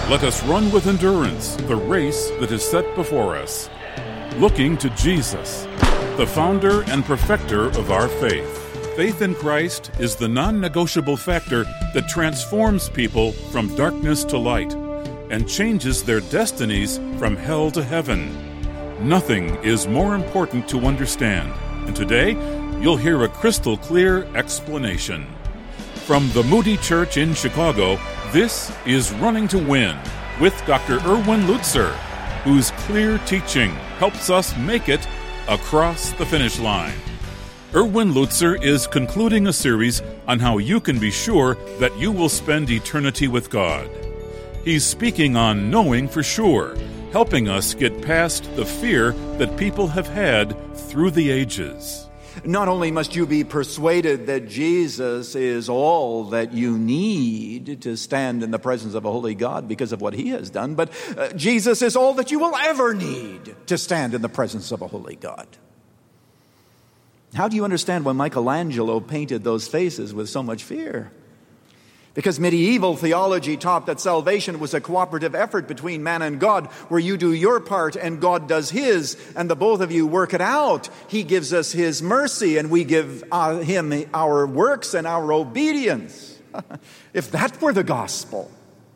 Let us run with endurance the race that is set before us, looking to Jesus, the founder and perfecter of our faith. Faith in Christ is the non-negotiable factor that transforms people from darkness to light and changes their destinies from hell to heaven. Nothing is more important to understand, and today you'll hear a crystal clear explanation. From the Moody Church in Chicago, this is Running to Win with Dr. Erwin Lutzer, whose clear teaching helps us make it across the finish line. Erwin Lutzer is concluding a series on how you can be sure that you will spend eternity with God. He's speaking on knowing for sure, helping us get past the fear that people have had through the ages. Not only must you be persuaded that Jesus is all that you need to stand in the presence of a holy God because of what he has done, but Jesus is all that you will ever need to stand in the presence of a holy God. How do you understand when Michelangelo painted those faces with so much fear? Because medieval theology taught that salvation was a cooperative effort between man and God, where you do your part and God does his, and the both of you work it out. He gives us his mercy, and we give him our works and our obedience. If that were the gospel,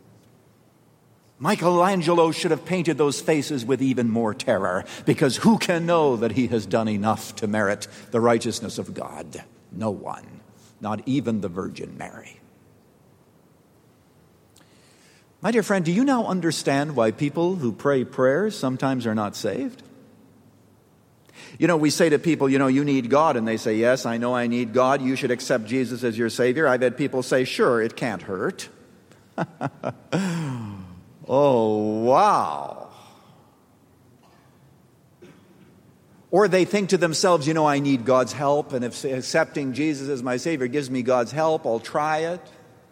Michelangelo should have painted those faces with even more terror, because who can know that he has done enough to merit the righteousness of God? No one, not even the Virgin Mary. My dear friend, do you now understand why people who pray prayers sometimes are not saved? You know, we say to people, you need God, and they say, yes, I know I need God. You should accept Jesus as your Savior. I've had people say, sure, it can't hurt. Oh, wow. Or they think to themselves, I need God's help, and if accepting Jesus as my Savior gives me God's help, I'll try it.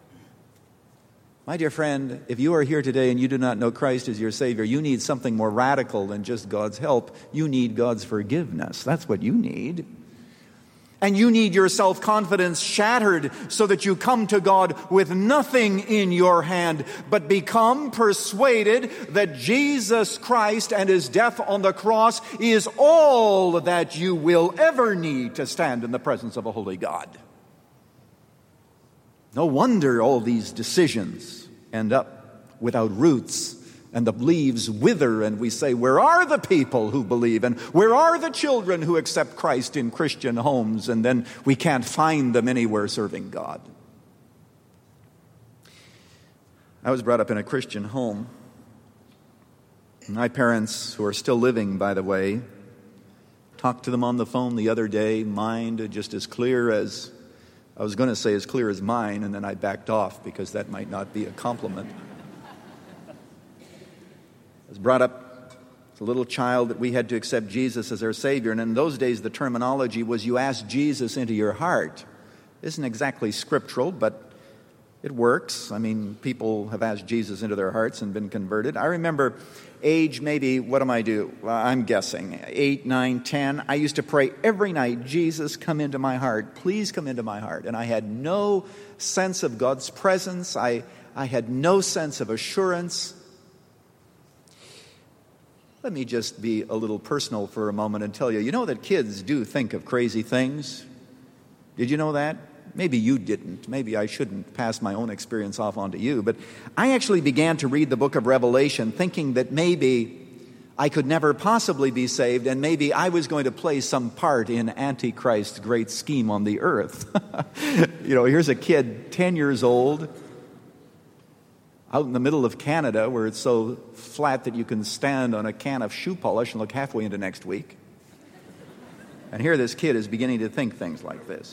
My dear friend, if you are here today and you do not know Christ as your Savior, you need something more radical than just God's help. You need God's forgiveness. That's what you need. And you need your self-confidence shattered so that you come to God with nothing in your hand, but become persuaded that Jesus Christ and his death on the cross is all that you will ever need to stand in the presence of a holy God. No wonder all these decisions end up without roots, and the leaves wither, and we say, where are the people who believe? And where are the children who accept Christ in Christian homes? And then we can't find them anywhere serving God. I was brought up in a Christian home. My parents, who are still living, by the way, talked to them on the phone the other day, mind just as clear as, I was going to say as clear as mine, and then I backed off because that might not be a compliment. I was brought up as a little child that we had to accept Jesus as our Savior, and in those days the terminology was you ask Jesus into your heart. Isn't exactly scriptural, but it works. I mean, people have asked Jesus into their hearts and been converted. I remember age maybe, what am I do? Well, I'm guessing 8, 9, 10. I used to pray every night, Jesus, come into my heart. Please come into my heart. And I had no sense of God's presence. I had no sense of assurance. Let me just be a little personal for a moment and tell you, you know that kids do think of crazy things? Did you know that? Maybe you didn't. Maybe I shouldn't pass my own experience off onto you. But I actually began to read the book of Revelation thinking that maybe I could never possibly be saved, and maybe I was going to play some part in Antichrist's great scheme on the earth. Here's a kid, 10 years old, out in the middle of Canada where it's so flat that you can stand on a can of shoe polish and look halfway into next week. And here this kid is beginning to think things like this.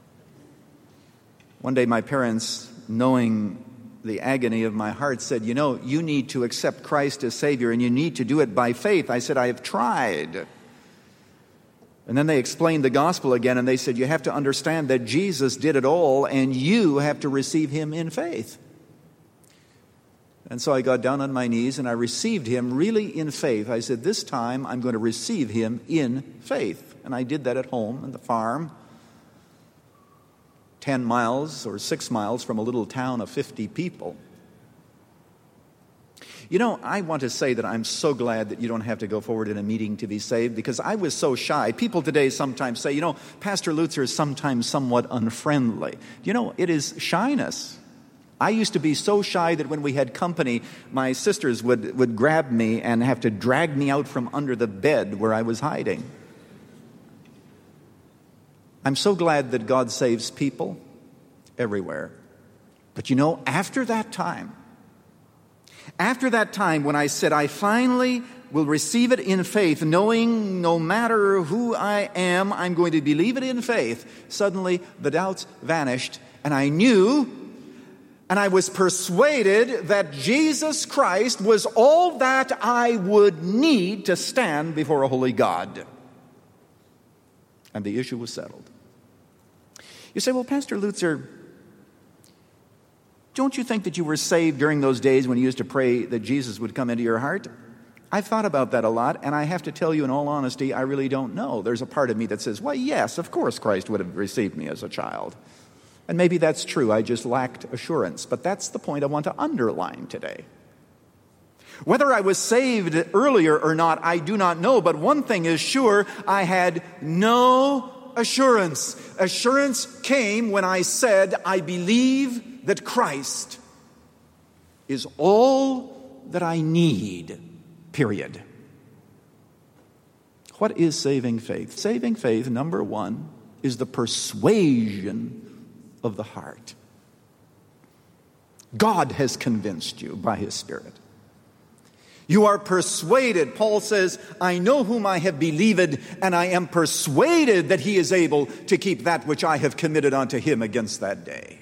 One day my parents, knowing the agony of my heart, said, you need to accept Christ as Savior, and you need to do it by faith. I said, I have tried. And then they explained the gospel again, and they said, you have to understand that Jesus did it all, and you have to receive him in faith. And so I got down on my knees, and I received him really in faith. I said, this time I'm going to receive him in faith. And I did that at home, on the farm. 10 miles or 6 miles from a little town of 50 people. You know, I want to say that I'm so glad that you don't have to go forward in a meeting to be saved, because I was so shy. People today sometimes say, Pastor Lutzer is sometimes somewhat unfriendly. It is shyness. I used to be so shy that when we had company, my sisters would grab me and have to drag me out from under the bed where I was hiding. I'm so glad that God saves people everywhere. But after that time when I said, I finally will receive it in faith, knowing no matter who I am, I'm going to believe it in faith, suddenly the doubts vanished, and I knew and I was persuaded that Jesus Christ was all that I would need to stand before a holy God. And the issue was settled. You say, well, Pastor Lutzer, don't you think that you were saved during those days when you used to pray that Jesus would come into your heart? I've thought about that a lot, and I have to tell you in all honesty, I really don't know. There's a part of me that says, well, yes, of course Christ would have received me as a child. And maybe that's true. I just lacked assurance. But that's the point I want to underline today. Whether I was saved earlier or not, I do not know. But one thing is sure, I had no assurance. Assurance came when I said, I believe that Christ is all that I need, period. What is saving faith? Saving faith, number one, is the persuasion of the heart. God has convinced you by His Spirit. You are persuaded. Paul says, I know whom I have believed, and I am persuaded that He is able to keep that which I have committed unto Him against that day.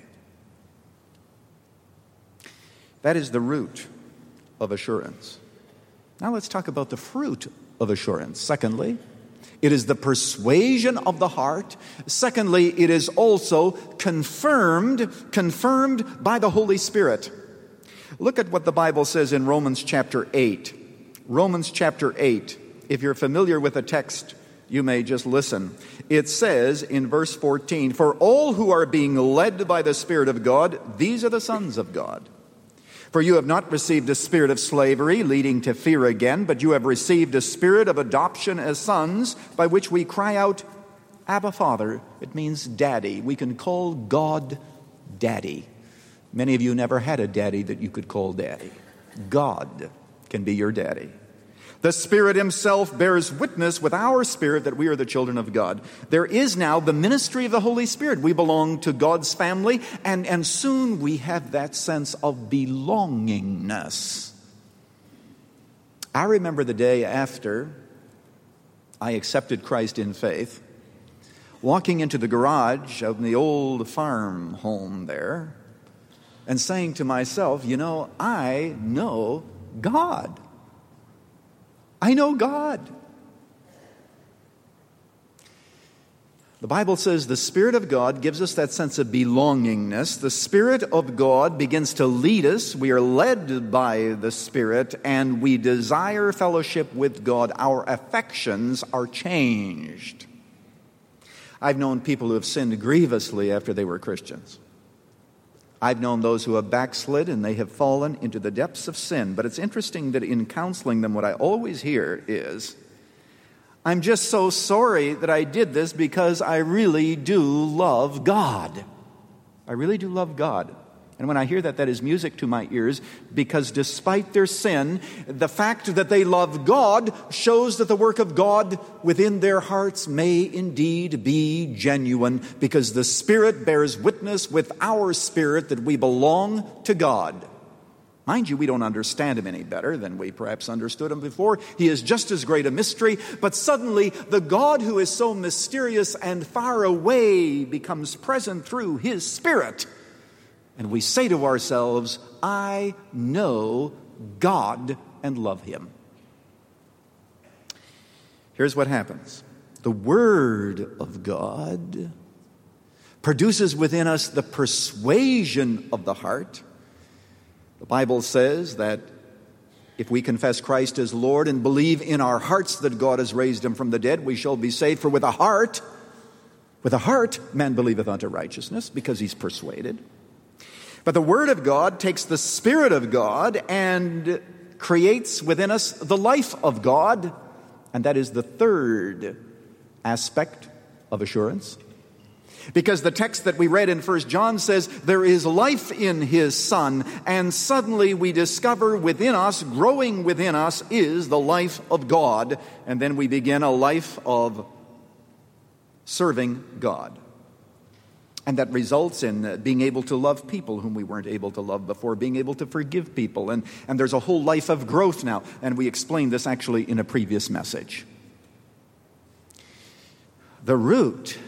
That is the root of assurance. Now let's talk about the fruit of assurance. Secondly, it is the persuasion of the heart. Secondly, it is also confirmed by the Holy Spirit. Look at what the Bible says in Romans chapter 8. Romans chapter 8. If you're familiar with the text, you may just listen. It says in verse 14, for all who are being led by the Spirit of God, these are the sons of God. For you have not received a spirit of slavery, leading to fear again, but you have received a spirit of adoption as sons, by which we cry out, Abba, Father. It means daddy. We can call God daddy. Many of you never had a daddy that you could call daddy. God can be your daddy. The Spirit Himself bears witness with our spirit that we are the children of God. There is now the ministry of the Holy Spirit. We belong to God's family, and soon we have that sense of belongingness. I remember the day after I accepted Christ in faith, walking into the garage of the old farm home there, and saying to myself, I know God. I know God. The Bible says the Spirit of God gives us that sense of belongingness. The Spirit of God begins to lead us. We are led by the Spirit, and we desire fellowship with God. Our affections are changed. I've known people who have sinned grievously after they were Christians. I've known those who have backslid and they have fallen into the depths of sin. But it's interesting that in counseling them, what I always hear is, I'm just so sorry that I did this because I really do love God. I really do love God. And when I hear that, that is music to my ears, because despite their sin, the fact that they love God shows that the work of God within their hearts may indeed be genuine, because the Spirit bears witness with our spirit that we belong to God. Mind you, we don't understand Him any better than we perhaps understood Him before. He is just as great a mystery, but suddenly the God who is so mysterious and far away becomes present through His Spirit. And we say to ourselves, I know God and love Him. Here's what happens. The Word of God produces within us the persuasion of the heart. The Bible says that if we confess Christ as Lord and believe in our hearts that God has raised Him from the dead, we shall be saved. For with a heart, man believeth unto righteousness, because he's persuaded. But the Word of God takes the Spirit of God and creates within us the life of God, and that is the third aspect of assurance. Because the text that we read in 1 John says there is life in his Son, and suddenly we discover within us, growing within us, is the life of God, and then we begin a life of serving God. And that results in being able to love people whom we weren't able to love before, being able to forgive people, and there's a whole life of growth now, and we explained this actually in a previous message. The root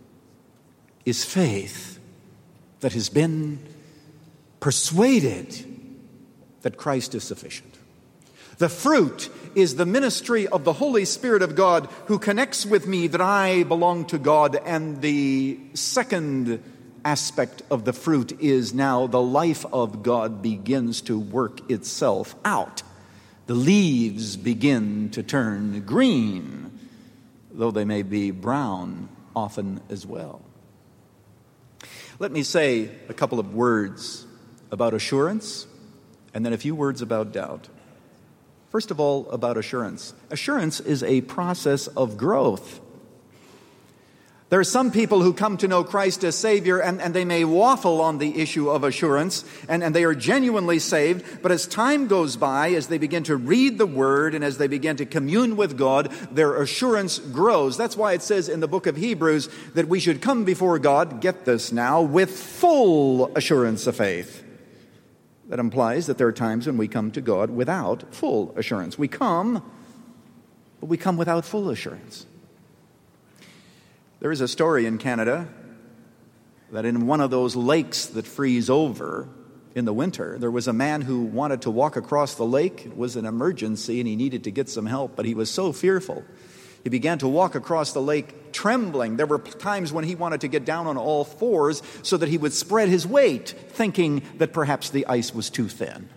is faith that has been persuaded that Christ is sufficient. The fruit is the ministry of the Holy Spirit of God who connects with me that I belong to God. And the second aspect of the fruit is now the life of God begins to work itself out. The leaves begin to turn green, though they may be brown often as well. Let me say a couple of words about assurance, and then a few words about doubt. First of all, about assurance. Assurance is a process of growth. There are some people who come to know Christ as Savior, and they may waffle on the issue of assurance, and they are genuinely saved, but as time goes by, as they begin to read the Word, and as they begin to commune with God, their assurance grows. That's why it says in the book of Hebrews that we should come before God, get this now, with full assurance of faith. That implies that there are times when we come to God without full assurance. We come, but we come without full assurance. There is a story in Canada that in one of those lakes that freeze over in the winter, there was a man who wanted to walk across the lake. It was an emergency and he needed to get some help, but he was so fearful. He began to walk across the lake trembling. There were times when he wanted to get down on all fours so that he would spread his weight, thinking that perhaps the ice was too thin.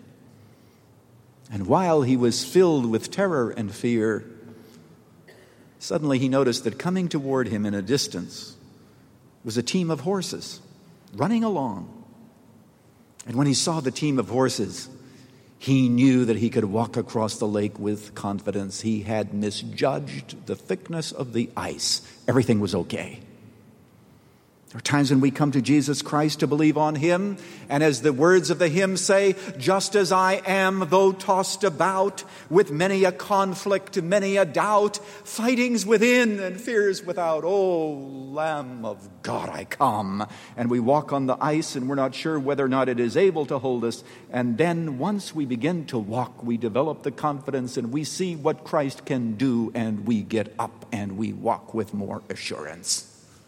And while he was filled with terror and fear, suddenly he noticed that coming toward him in a distance was a team of horses running along. And when he saw the team of horses, he knew that he could walk across the lake with confidence. He had misjudged the thickness of the ice. Everything was okay. There are times when we come to Jesus Christ to believe on Him, and as the words of the hymn say, just as I am, though tossed about with many a conflict, many a doubt, fightings within and fears without, O Lamb of God, I come. And we walk on the ice and we're not sure whether or not it is able to hold us. And then once we begin to walk, we develop the confidence and we see what Christ can do, and we get up and we walk with more assurance.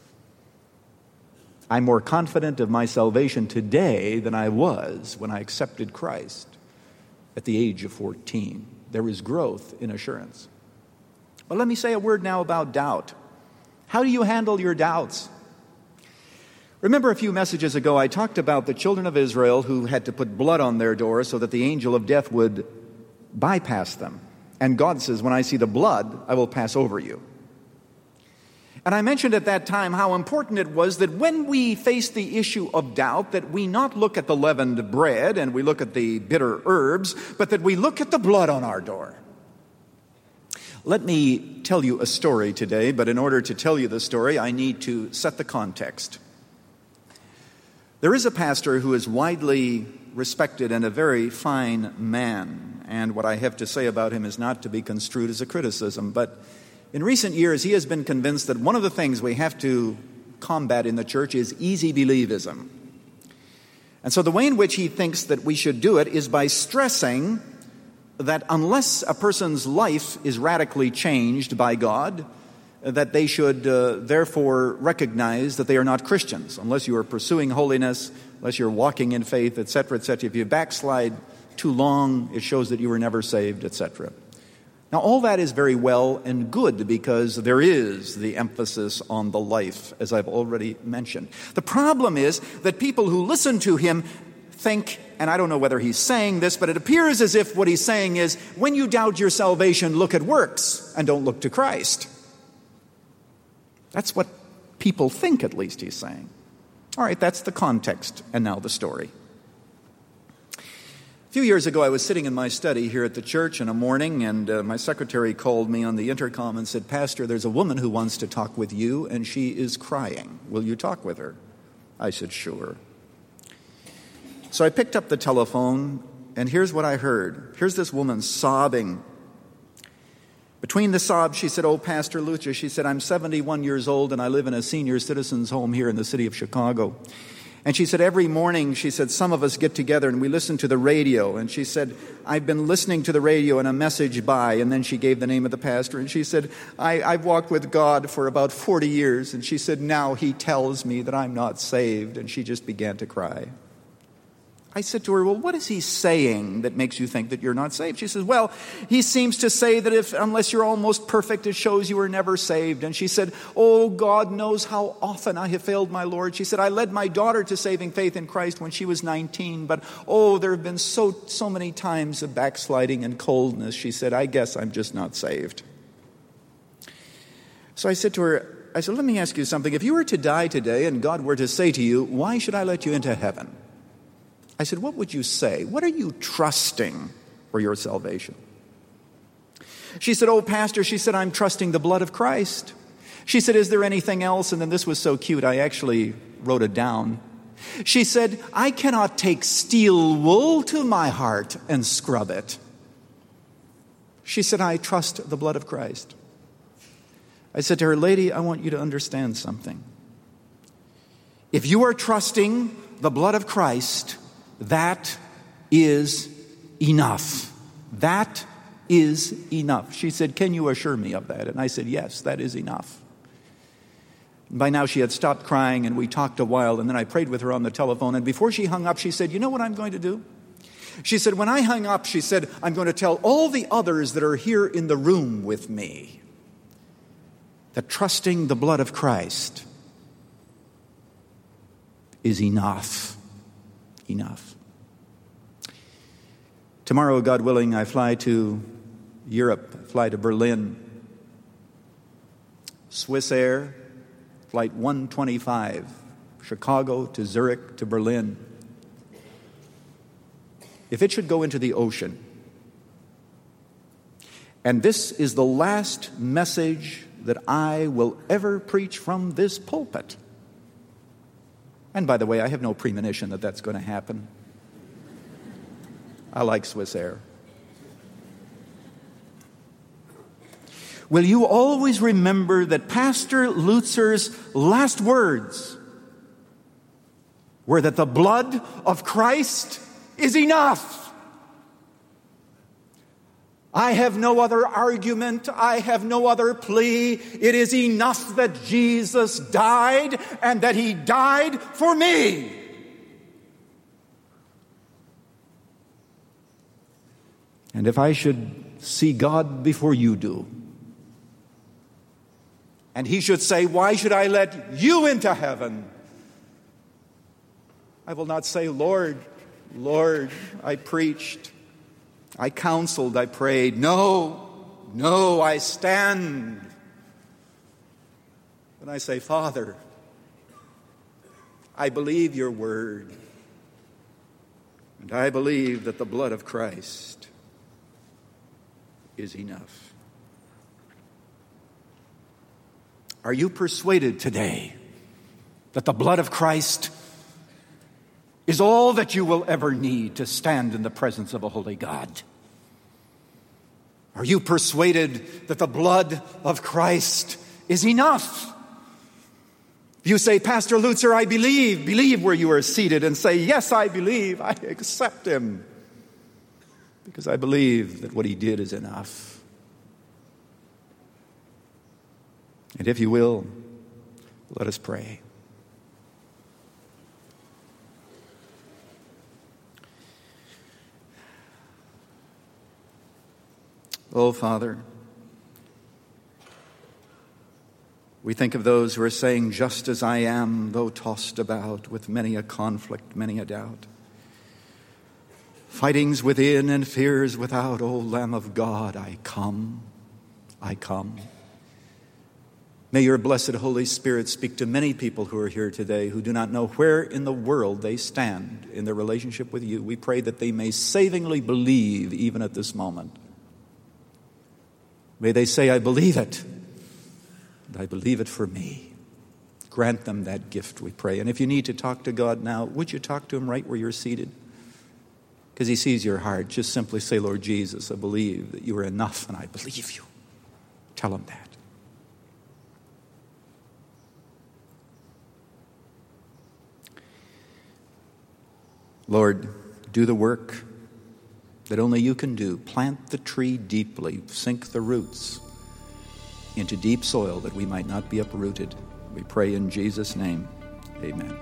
I'm more confident of my salvation today than I was when I accepted Christ at the age of 14. There is growth in assurance. But let me say a word now about doubt. How do you handle your doubts? Remember a few messages ago I talked about the children of Israel who had to put blood on their doors so that the angel of death would bypass them. And God says, when I see the blood, I will pass over you. And I mentioned at that time how important it was that when we face the issue of doubt, that we not look at the leavened bread and we look at the bitter herbs, but that we look at the blood on our door. Let me tell you a story today, but in order to tell you the story, I need to set the context. There is a pastor who is widely respected and a very fine man, and what I have to say about him is not to be construed as a criticism, but in recent years, he has been convinced that one of the things we have to combat in the church is easy believism. And so the way in which he thinks that we should do it is by stressing that unless a person's life is radically changed by God, that they should therefore recognize that they are not Christians, unless you are pursuing holiness, unless you're walking in faith, etc., etc. If you backslide too long, it shows that you were never saved, etc. Now, all that is very well and good because there is the emphasis on the life, as I've already mentioned. The problem is that people who listen to him think, and I don't know whether he's saying this, but it appears as if what he's saying is, when you doubt your salvation, look at works and don't look to Christ. That's what people think, at least he's saying. All right, that's the context, and now the story. A few years ago, I was sitting in my study here at the church in a morning, and my secretary called me on the intercom and said, "Pastor, there's a woman who wants to talk with you, and she is crying. Will you talk with her?" I said, "Sure." So I picked up the telephone, and here's what I heard. Here's this woman sobbing. Between the sobs, she said, "Oh, Pastor Lutzer," she said, "I'm 71 years old, and I live in a senior citizens home here in the city of Chicago." And she said, every morning, she said, some of us get together and we listen to the radio. And she said, "I've been listening to the radio and a message by," and then she gave the name of the pastor. And she said, I've walked with God for about 40 years. And she said, "Now he tells me that I'm not saved." And she just began to cry. I said to her, "Well, what is he saying that makes you think that you're not saved?" She says, "Well, he seems to say that unless you're almost perfect, it shows you were never saved." And she said, "Oh, God knows how often I have failed my Lord." She said, "I led my daughter to saving faith in Christ when she was 19, but there have been so many times of backsliding and coldness." She said, "I guess I'm just not saved." So I said to her, "Let me ask you something. If you were to die today and God were to say to you, 'Why should I let you into heaven?' I said, what would you say? What are you trusting for your salvation?" She said, "Oh, Pastor," she said, "I'm trusting the blood of Christ." She said, "Is there anything else?" And then this was so cute, I actually wrote it down. She said, "I cannot take steel wool to my heart and scrub it." She said, "I trust the blood of Christ." I said to her, "Lady, I want you to understand something. If you are trusting the blood of Christ, that is enough. That is enough." She said, "Can you assure me of that?" And I said, "Yes, that is enough." By now she had stopped crying, and we talked a while, and then I prayed with her on the telephone. And before she hung up, she said, "You know what I'm going to do?" She said, "When I hung up," she said, "I'm going to tell all the others that are here in the room with me that trusting the blood of Christ is enough. Enough." Tomorrow, God willing, I fly to Europe, fly to Berlin. Swiss Air, flight 125, Chicago to Zurich to Berlin. If it should go into the ocean, and this is the last message that I will ever preach from this pulpit. And by the way, I have no premonition that that's going to happen. I like Swiss Air. Will you always remember that Pastor Lutzer's last words were that the blood of Christ is enough? I have no other argument. I have no other plea. It is enough that Jesus died and that he died for me. And if I should see God before you do, and he should say, "Why should I let you into heaven?" I will not say, "Lord, Lord, I preached, I counseled, I prayed." No, I stand. And I say, "Father, I believe your word. And I believe that the blood of Christ is enough." Are you persuaded today that the blood of Christ is all that you will ever need to stand in the presence of a holy God? Are you persuaded that the blood of Christ is enough? If you say, "Pastor Lutzer, I believe where you are seated," and say, "Yes, I believe, I accept him, because I believe that what he did is enough." And if you will, let us pray. Oh, Father, we think of those who are saying, "Just as I am, though tossed about with many a conflict, many a doubt. Fightings within and fears without, O Lamb of God, I come, I come." May your blessed Holy Spirit speak to many people who are here today who do not know where in the world they stand in their relationship with you. We pray that they may savingly believe even at this moment. May they say, I believe it, and I believe it for me. Grant them that gift, we pray. And if you need to talk to God now, would you talk to him right where you're seated? Because he sees your heart. Just simply say, Lord Jesus, I believe that you are enough, and I believe you. Tell him that. Lord, do the work that only you can do. Plant the tree deeply. Sink the roots into deep soil that we might not be uprooted. We pray in Jesus' name. Amen.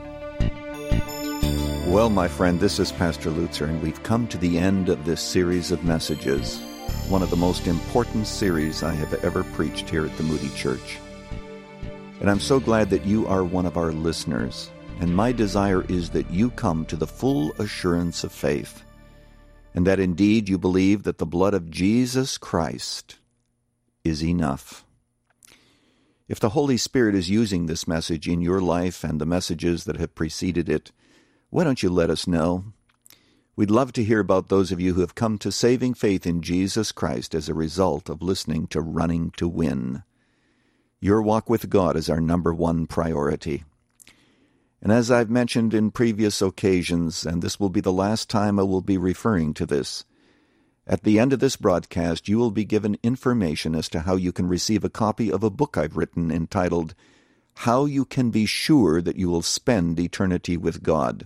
Well, my friend, this is Pastor Lutzer, and we've come to the end of this series of messages, one of the most important series I have ever preached here at the Moody Church. And I'm so glad that you are one of our listeners. And my desire is that you come to the full assurance of faith, and that indeed you believe that the blood of Jesus Christ is enough. If the Holy Spirit is using this message in your life and the messages that have preceded it, why don't you let us know? We'd love to hear about those of you who have come to saving faith in Jesus Christ as a result of listening to Running to Win. Your walk with God is our number one priority. And as I've mentioned in previous occasions, and this will be the last time I will be referring to this, at the end of this broadcast you will be given information as to how you can receive a copy of a book I've written entitled, How You Can Be Sure That You Will Spend Eternity with God.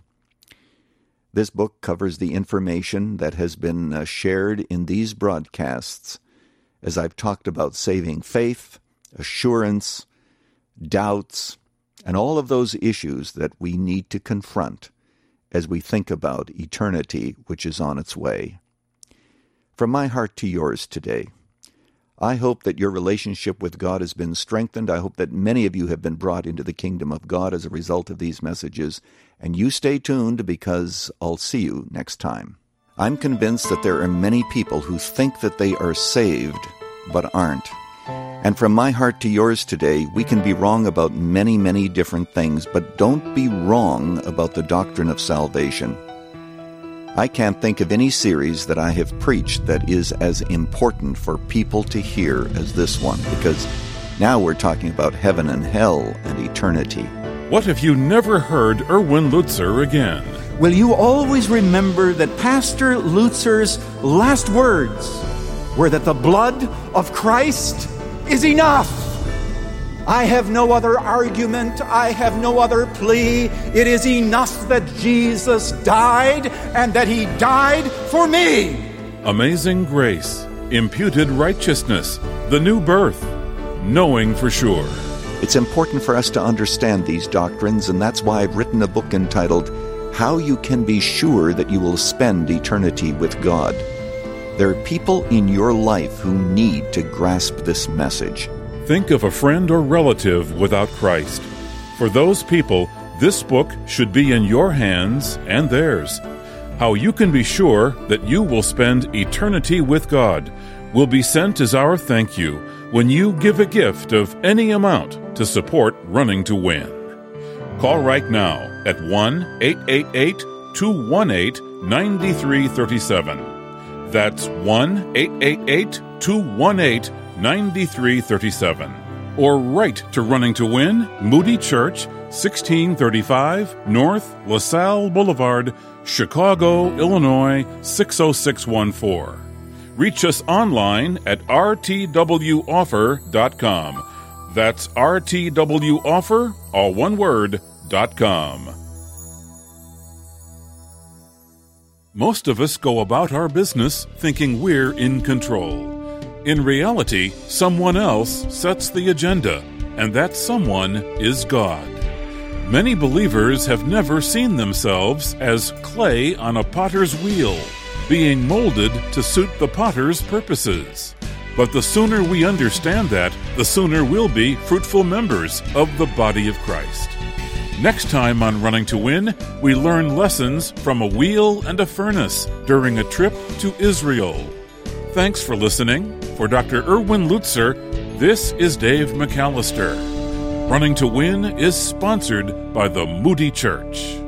This book covers the information that has been shared in these broadcasts as I've talked about saving faith, assurance, doubts, and all of those issues that we need to confront as we think about eternity which is on its way. From my heart to yours today, I hope that your relationship with God has been strengthened. I hope that many of you have been brought into the kingdom of God as a result of these messages. And you stay tuned because I'll see you next time. I'm convinced that there are many people who think that they are saved but aren't. And from my heart to yours today, we can be wrong about many, many different things, but don't be wrong about the doctrine of salvation. I can't think of any series that I have preached that is as important for people to hear as this one, because now we're talking about heaven and hell and eternity. What if you never heard Erwin Lutzer again? Will you always remember that Pastor Lutzer's last words were that the blood of Christ is enough. I have no other argument. I have no other plea. It is enough that Jesus died and that he died for me. Amazing grace, imputed righteousness, the new birth, knowing for sure. It's important for us to understand these doctrines, and that's why I've written a book entitled, How You Can Be Sure That You Will Spend Eternity with God. There are people in your life who need to grasp this message. Think of a friend or relative without Christ. For those people, this book should be in your hands and theirs. How You Can Be Sure That You Will Spend Eternity with God will be sent as our thank you when you give a gift of any amount to support Running to Win. Call right now at 1-888-218-9337. That's 1-888-218-9337. Or write to Running to Win, Moody Church, 1635 North LaSalle Boulevard, Chicago, Illinois, 60614. Reach us online at rtwoffer.com. That's rtwoffer, all one word, .com. Most of us go about our business thinking we're in control. In reality, someone else sets the agenda, and that someone is God. Many believers have never seen themselves as clay on a potter's wheel, being molded to suit the potter's purposes. But the sooner we understand that, the sooner we'll be fruitful members of the body of Christ. Next time on Running to Win, we learn lessons from a wheel and a furnace during a trip to Israel. Thanks for listening. For Dr. Erwin Lutzer, this is Dave McAllister. Running to Win is sponsored by the Moody Church.